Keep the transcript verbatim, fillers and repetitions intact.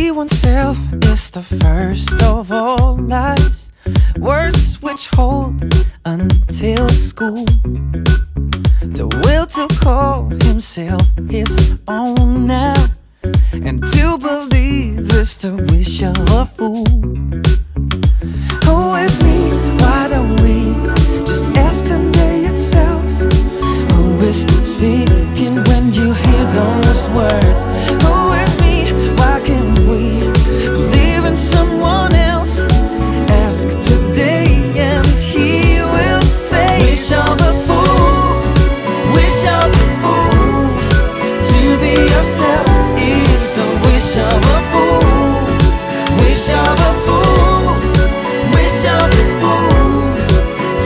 see oneself is the first of all lies. Words which hold until school. The will to call himself his own now, and to believe is to wish of a fool. Who is me?